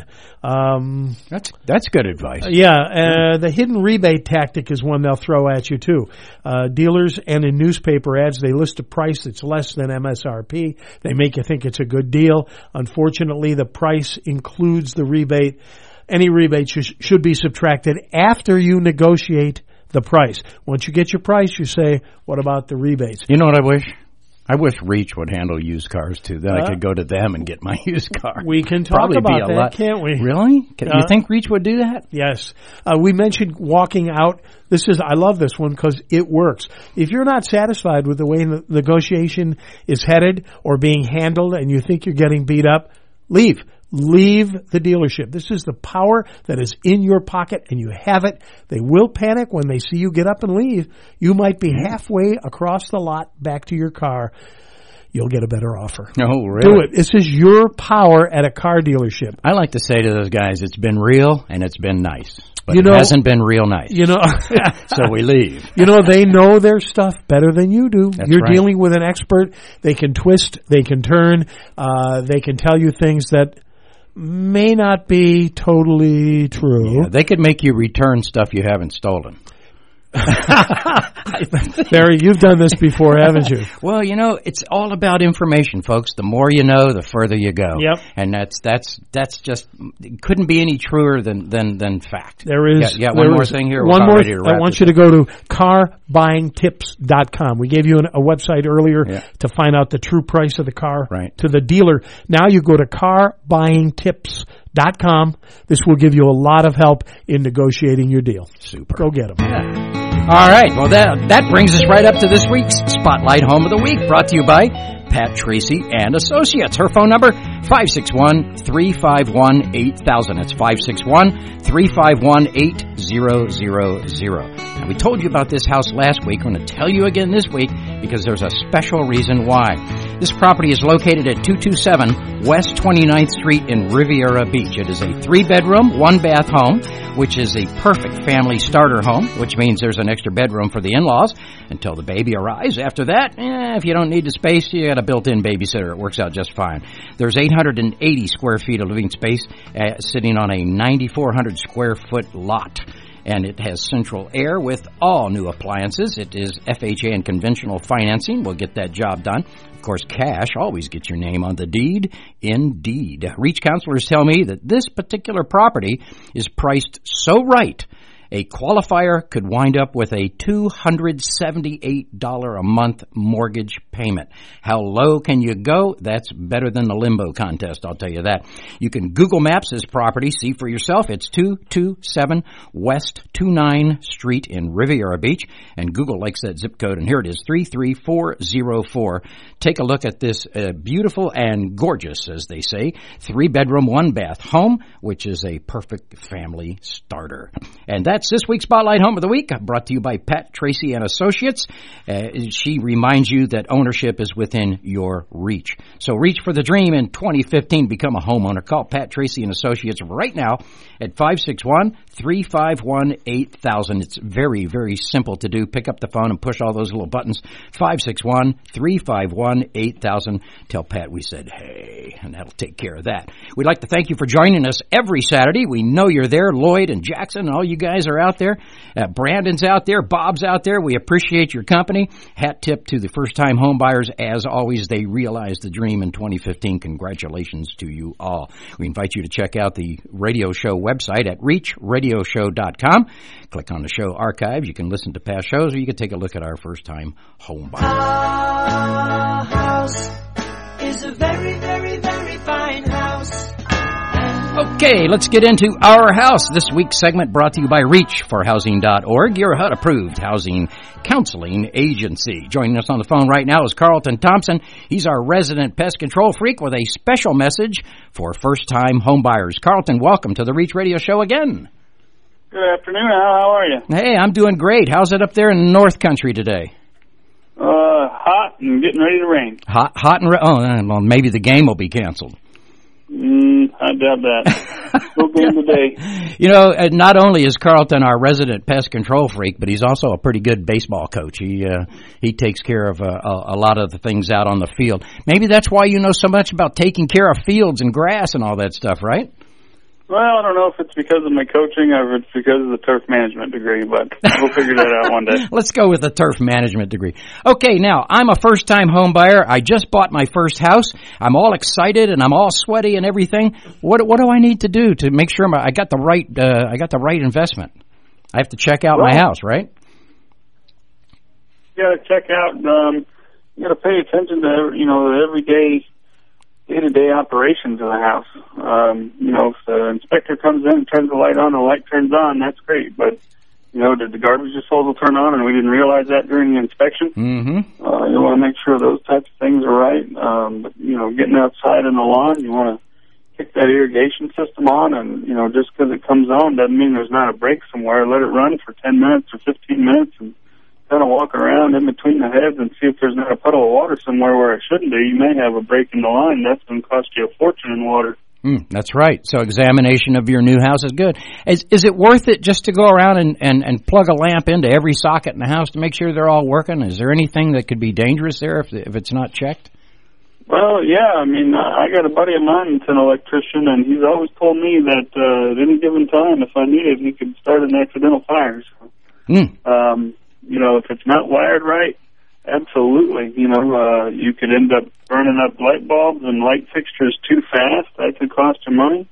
Um, that's that's good advice. Yeah, uh, the hidden rebate tactic is one they'll throw at you too. Uh, dealers and in newspaper ads, they list a price that's less than M S R P. They make you think it's a good deal. Unfortunately, the price includes the rebate. Any rebate sh- should be subtracted after you negotiate the price. Once you get your price, you say, what about the rebates? You know what I wish? I wish Reach would handle used cars, too. Then uh, I could go to them and get my used car. We can talk Probably about be a that, lot. Can't we? Really? Can, uh, you think Reach would do that? Yes. Uh, we mentioned walking out. This is, I love this one because it works. If you're not satisfied with the way the negotiation is headed or being handled and you think you're getting beat up, leave. Leave the dealership. This is the power that is in your pocket, and you have it. They will panic when they see you get up and leave. You might be halfway across the lot back to your car. You'll get a better offer. Oh, really? Do it. This is your power at a car dealership. I like to say to those guys, it's been real and it's been nice. But you know, it hasn't been real nice. You know, so we leave. You know, they know their stuff better than you do. That's You're right. dealing with an expert. They can twist. They can turn. Uh, they can tell you things that may not be totally true. Yeah, they could make you return stuff you haven't stolen. Barry, you've done this before, haven't you? Well, you know, it's all about information, folks. The more you know, the further you go. Yep. And that's that's that's just it couldn't be any truer than than, than fact. There is. Yeah, yeah one more thing here. One We're more. ready to wrap I want this you up. to go to car buying tips dot com. We gave you an, a website earlier Yeah. to find out the true price of the car Right. to the dealer. Now you go to car buying tips dot com. This will give you a lot of help in negotiating your deal. Super. Go get them. Yeah. All right. Well, that that brings us right up to this week's Spotlight Home of the Week, brought to you by Pat Tracy and Associates. Her phone number, five six one, three five one, eight thousand. That's five six one, three five one, eight thousand. And we told you about this house last week. I'm going to tell you again this week because there's a special reason why. This property is located at two two seven West twenty-ninth Street in Riviera Beach. It is a three-bedroom, one-bath home, which is a perfect family starter home, which means there's an extra bedroom for the in-laws until the baby arrives. After that, eh, if you don't need the space, you got a built-in babysitter. It works out just fine. There's eight hundred eighty square feet of living space uh, sitting on a nine thousand four hundred square foot lot. And it has central air with all new appliances. It is F H A and conventional financing. We'll get that job done. Of course, cash always gets your name on the deed. Indeed. Reach counselors tell me that this particular property is priced so right a qualifier could wind up with a two hundred seventy-eight dollars a month mortgage payment. How low can you go? That's better than the limbo contest, I'll tell you that. You can Google Maps this property, see for yourself. It's two two seven West twenty-ninth Street in Riviera Beach, and Google likes that zip code, and here it is, three three four zero four. Take a look at this uh, beautiful and gorgeous, as they say, three-bedroom, one-bath home, which is a perfect family starter. And that's this week's Spotlight Home of the Week, brought to you by Pat Tracy and Associates. Uh, she reminds you that ownership is within your reach. So reach for the dream in twenty fifteen. Become a homeowner. Call Pat Tracy and Associates right now at five six one, three five one, eight thousand. It's very, very simple to do. Pick up the phone and push all those little buttons. five six one, three five one, eight thousand. Tell Pat we said, hey, and that'll take care of that. We'd like to thank you for joining us every Saturday. We know you're there. Lloyd and Jackson, all you guys are out there. Uh, Brandon's out there. Bob's out there. We appreciate your company. Hat tip to the first-time home buyers. As always, they realized the dream in twenty fifteen. Congratulations to you all. We invite you to check out the radio show website at reach radio show dot com. Click on the show archives. You can listen to past shows, or you can take a look at our first-time home buyers. Our house is a very, very, very fine house. Okay, let's get into Our House. This week's segment brought to you by reach for housing dot org, your H U D-approved housing counseling agency. Joining us on the phone right now is Carlton Thompson. He's our resident pest control freak with a special message for first-time homebuyers. Carlton, welcome to the Reach Radio Show again. Good afternoon, Al. How are you? Hey, I'm doing great. How's it up there in the North Country today? Uh, hot and getting ready to rain. Hot, hot and... Re- oh, well, maybe the game will be canceled. Mm, I doubt that. No game today. You know, not only is Carlton our resident pest control freak, but he's also a pretty good baseball coach. He uh, he takes care of uh, a, a lot of the things out on the field. Maybe that's why you know so much about taking care of fields and grass and all that stuff, right? Well, I don't know if it's because of my coaching or if it's because of the turf management degree, but we'll figure that out one day. Let's go with the turf management degree. Okay, now, I'm a first-time home buyer. I just bought my first house. I'm all excited and I'm all sweaty and everything. What what do I need to do to make sure my, I got the right uh, I got the right investment? I have to check out well, my house, right? You got to check out. Um, you got to pay attention to you know the everyday. day-to-day operations of the house. Um, you know, if the inspector comes in and turns the light on, the light turns on, that's great. But, you know, did the garbage disposal turn on and we didn't realize that during the inspection? Mm-hmm. Uh, you want to make sure those types of things are right. Um, but, you know, getting outside in the lawn, you want to kick that irrigation system on. And, you know, just because it comes on doesn't mean there's not a break somewhere. Let it run for ten minutes or fifteen minutes and kind of walk around in between the heads and see if there's not a puddle of water somewhere where it shouldn't be. You may have a break in the line. That's going to cost you a fortune in water. Mm, that's right. So examination of your new house is good. Is is it worth it just to go around and, and, and plug a lamp into every socket in the house to make sure they're all working? Is there anything that could be dangerous there if if it's not checked? Well, yeah. I mean, I got a buddy of mine that's an electrician, and he's always told me that uh, at any given time, if I needed, he could start an accidental fire. So, mm. um You know, if it's not wired right, absolutely. You know, uh, you could end up burning up light bulbs and light fixtures too fast. That could cost you money.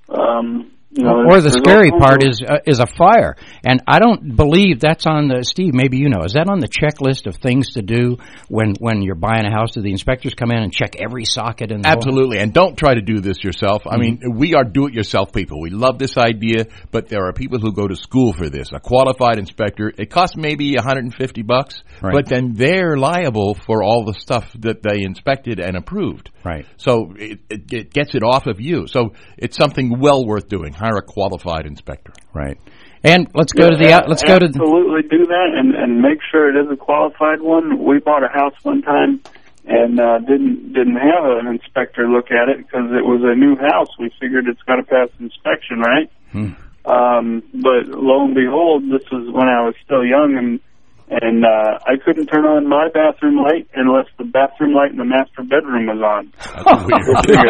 Um, you know, or the scary part is uh, is a fire. And I don't believe that's on the, Steve, maybe you know, is that on the checklist of things to do when, when you're buying a house? Do the inspectors come in and check every socket in the Absolutely. home? And don't try to do this yourself. I mm-hmm. mean, we are do-it-yourself people. We love this idea, but there are people who go to school for this. A qualified inspector, it costs maybe one hundred fifty bucks, right. but then they're liable for all the stuff that they inspected and approved. Right. So it, it, it gets it off of you. So it's something well worth doing. Hire a qualified inspector. Right. And let's go yeah, to the uh, let's go to the, absolutely do that and, and make sure it is a qualified one. We bought a house one time and uh, didn't didn't have an inspector look at it because it was a new house. We figured it's got to pass inspection, right? Hmm. Um, but lo and behold, this was when I was still young and and uh, I couldn't turn on my bathroom light unless the bathroom light in the master bedroom was on. That's weird. We'll figure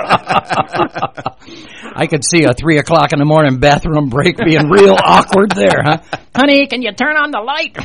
that out. I could see a three o'clock in the morning bathroom break being real awkward there, huh? Honey, can you turn on the light?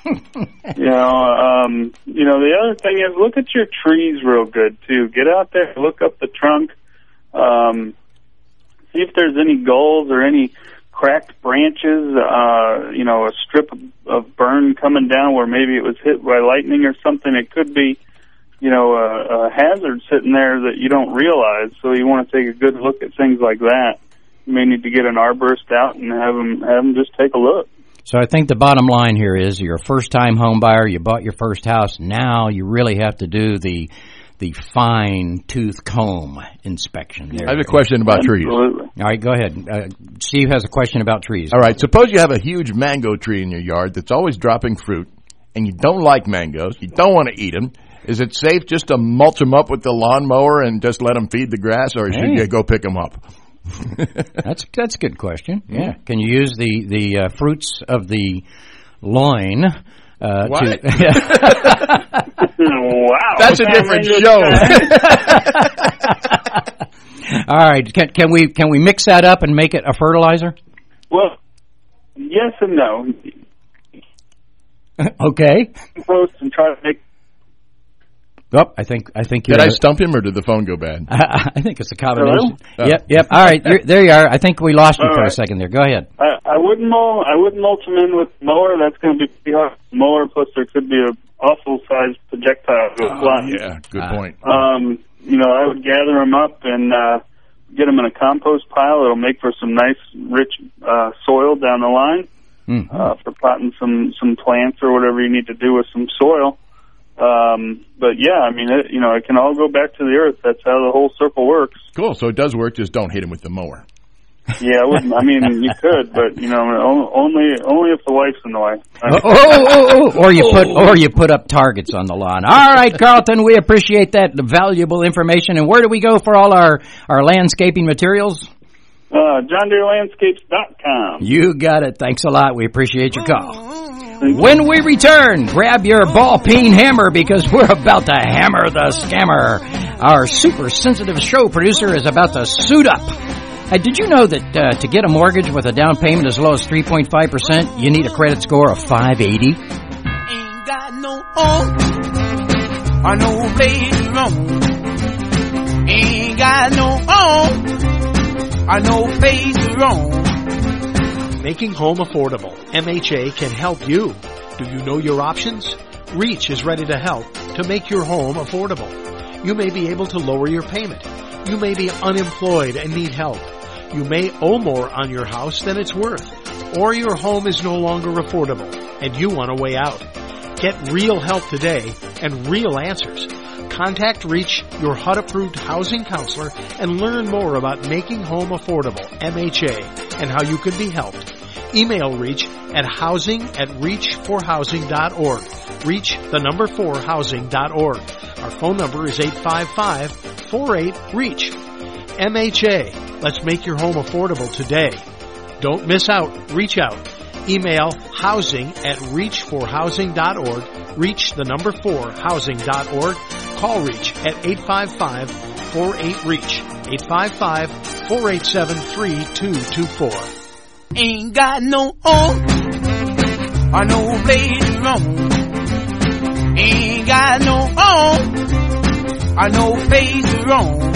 you know, um, you know, the other thing is look at your trees real good too. Get out there, look up the trunk, um, see if there's any gulls or any cracked branches, uh, you know, a strip of, of burn coming down where maybe it was hit by lightning or something. It could be, you know, a, a hazard sitting there that you don't realize. So you want to take a good look at things like that. You may need to get an arborist out and have them, have them just take a look. So I think the bottom line here is you're a first-time home buyer, you bought your first house, now you really have to do the the fine-tooth comb inspection. There. I have a question about Absolutely. trees. All right, go ahead. Uh, Steve has a question about trees. All right, suppose you have a huge mango tree in your yard that's always dropping fruit, and you don't like mangoes, you don't want to eat them. Is it safe just to mulch them up with the lawnmower and just let them feed the grass, or should Hey. you go pick them up? That's that's a good question. Yeah, can you use the the uh, fruits of the loin? Uh, What? To, Wow. That's a different show. All right, can can we can we mix that up and make it a fertilizer? Well, yes and no. Okay. Post and try to make. Oh, I think I think you're. Did I stump him, or did the phone go bad? I, I think it's a combination. Hello? Yep, yep. All right, you're, there you are. I think we lost you All for a right. second there. Go ahead. I, I wouldn't mow. I wouldn't mulch them in with mower. That's going to be pretty hard. Mower, plus there could be a awful sized projectile go flying. Yeah, good Ah. point. Um, you know, I would gather them up and uh, get them in a compost pile. It'll make for some nice, rich uh, soil down the line Mm. uh, for potting some some plants or whatever you need to do with some soil. Um, but yeah, I mean, it, you know, it can all go back to the earth. That's how the whole circle works. Cool, so it does work, just don't hit him with the mower. Yeah, I wouldn't. I mean, you could, but you know, o- only only if the wife's in the way. Oh, oh, oh, oh, or you put or you put up targets on the lawn. All right, Carlton, we appreciate that valuable information. And where do we go for all our, our landscaping materials? Uh, John Deere Landscapes dot com. You got it. Thanks a lot. We appreciate your call. When we return, grab your ball peen hammer because we're about to hammer the scammer. Our super sensitive show producer is about to suit up. Hey, did you know that uh, to get a mortgage with a down payment as low as three point five percent, you need a credit score of five eighty? Ain't got no home or no place to roam. Ain't got no home or no place to roam. Making home affordable. M H A can help you. Do you know your options? REACH is ready to help to make your home affordable. You may be able to lower your payment. You may be unemployed and need help. You may owe more on your house than it's worth. Or your home is no longer affordable and you want a way out. Get real help today and real answers. Contact REACH, your H U D-approved housing counselor, and learn more about making home affordable, M H A, and how you could be helped. Email REACH at housing at reach for housing dot org. REACH, the number four, housing dot org. Our phone number is eight five five, four eight, REACH. M H A, let's make your home affordable today. Don't miss out. Reach out. Email housing at reach for housing dot org. REACH, the number four, housing dot org. Call REACH at eight five five, four eight, REACH. eight five five, four eight seven, three two two four. Ain't got no home or no place to roam. Ain't got no home or no place to roam.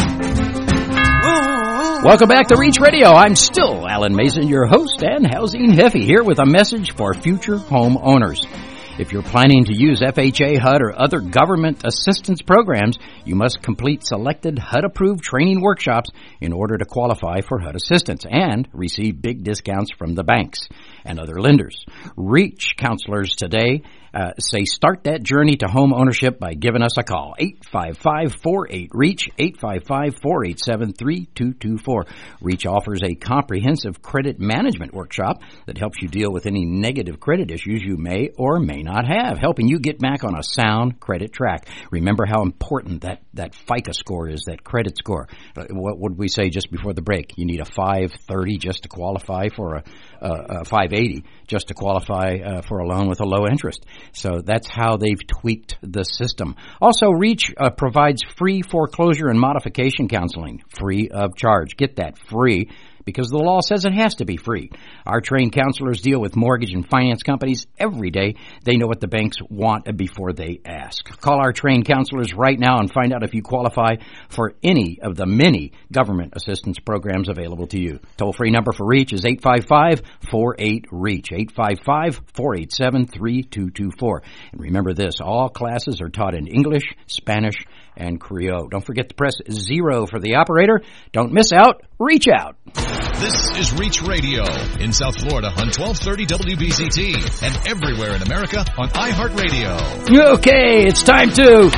Ooh. Welcome back to Reach Radio. I'm still Alan Mason, your host and housing heavy, here with a message for future home owners. If you're planning to use F H A, H U D, or other government assistance programs, you must complete selected H U D-approved training workshops in order to qualify for H U D assistance and receive big discounts from the banks and other lenders. REACH counselors today uh, say start that journey to home ownership by giving us a call. eight five five, four eight, REACH, eight five five, four eight seven, three two two four. REACH offers a comprehensive credit management workshop that helps you deal with any negative credit issues you may or may not have, helping you get back on a sound credit track. Remember how important that, that FICO score is, that credit score. What would we say just before the break? You need a five thirty just to qualify for a, a, a five eighty just to qualify uh, for a loan with a low interest. So that's how they've tweaked the system. Also, REACH uh, provides free foreclosure and modification counseling, free of charge. Get that free. because the law says it has to be free. Our trained counselors deal with mortgage and finance companies every day. They know what the banks want before they ask. Call our trained counselors right now and find out if you qualify for any of the many government assistance programs available to you. Toll-free number for REACH is eight five five, four eight, REACH, eight five five, four eight seven, three two two four. And remember this, all classes are taught in English, Spanish, and Creole. Don't forget to press zero for the operator. Don't miss out. Reach out. This is Reach Radio in South Florida on twelve thirty W B Z T and everywhere in America on iHeartRadio. Okay, it's time to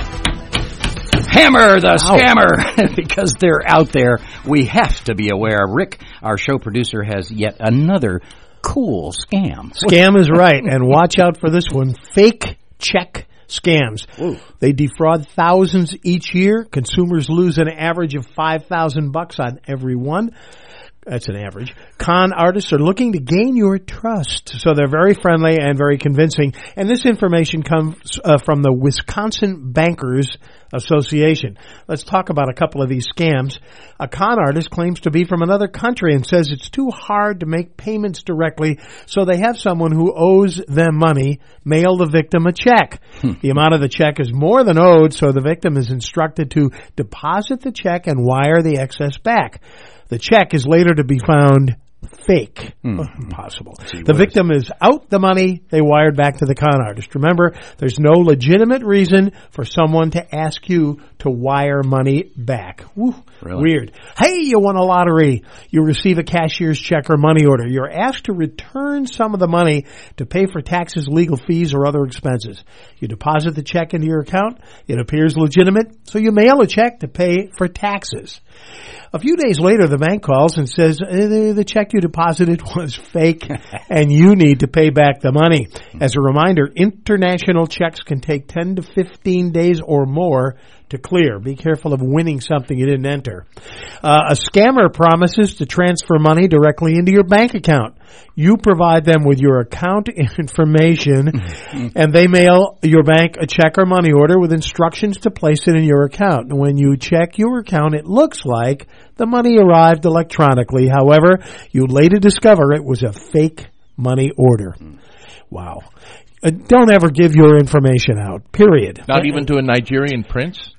hammer the scammer because they're out there. We have to be aware. Rick, our show producer, has yet another cool scam. Scam is right, and watch out for this one. Fake check scams. Ooh. They defraud thousands each year. Consumers lose an average of five thousand bucks on every one. That's an average. Con artists are looking to gain your trust, so they're very friendly and very convincing. And this information comes uh, from the Wisconsin Bankers Association. Let's talk about a couple of these scams. A con artist claims to be from another country and says it's too hard to make payments directly, so they have someone who owes them money mail the victim a check. Hmm. The amount of the check is more than owed, so the victim is instructed to deposit the check and wire the excess back. The check is later to be found fake. Mm. Oh, impossible. The victim is out the money they wired back to the con artist. Remember, there's no legitimate reason for someone to ask you to wire money back. Woo, really? Weird. Hey, you won a lottery. You receive a cashier's check or money order. You're asked to return some of the money to pay for taxes, legal fees, or other expenses. You deposit the check into your account. It appears legitimate, so you mail a check to pay for taxes. A few days later, the bank calls and says eh, the check you deposited was fake and you need to pay back the money. As a reminder, international checks can take ten to fifteen days or more to clear. Be careful of winning something you didn't enter. Uh, a scammer promises to transfer money directly into your bank account. You provide them with your account information, and they mail your bank a check or money order with instructions to place it in your account. And when you check your account, it looks like the money arrived electronically. However, you later discover it was a fake money order. Wow. Uh, don't ever give your information out, period. Not even to a Nigerian prince?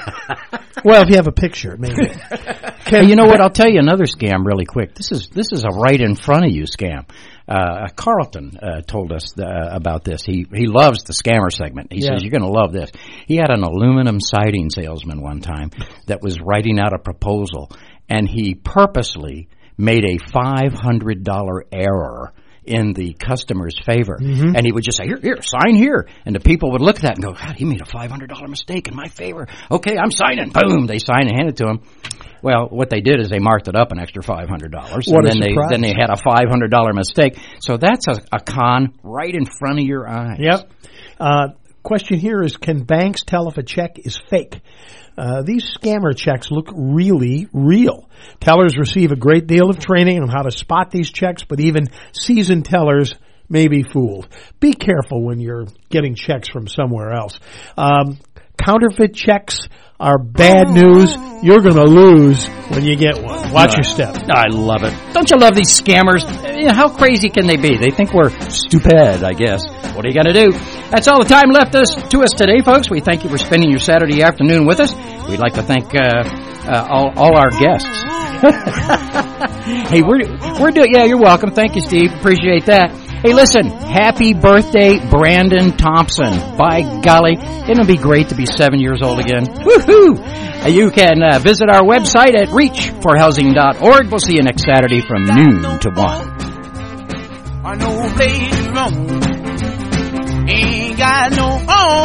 Well, if you have a picture, maybe. Hey, you know what? I'll tell you another scam really quick. This is this is a right in front of you scam. Uh, Carlton uh, told us the, uh, about this. He he loves the scammer segment. He yeah. says, you're going to love this. He had an aluminum siding salesman one time that was writing out a proposal, and he purposely made a five hundred dollars error in the customer's favor. Mm-hmm. And he would just say, here, here, sign here. And the people would look at that and go, God, he made a five hundred dollars mistake in my favor. Okay, I'm signing. Boom, they sign and hand it to him. Well, what they did is they marked it up an extra five hundred dollars. What and a then surprise. they then they had a five hundred dollars mistake. So that's a, a con right in front of your eyes. Yep. Uh, question here is, can banks tell if a check is fake? Uh, these scammer checks look really real. Tellers receive a great deal of training on how to spot these checks, but even seasoned tellers may be fooled. Be careful when you're getting checks from somewhere else. Um, counterfeit checks are bad news. You're going to lose when you get one. Watch no, your step. I love it. Don't you love these scammers? You know, how crazy can they be? They think we're stupid, I guess. What are you going to do? That's all the time left us to us today, folks. We thank you for spending your Saturday afternoon with us. We'd like to thank uh, uh, all, all our guests. Hey, we're we're doing. Yeah, you're welcome. Thank you, Steve. Appreciate that. Hey, listen, happy birthday, Brandon Thompson. By golly, isn't it be great to be seven years old again? Woohoo! You can uh, visit our website at reach for housing dot org. We'll see you next Saturday from noon to one. I know place wrong. Ain't got no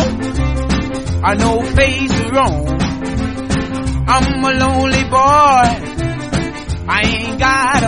home. I know face wrong. I'm a lonely boy. I ain't got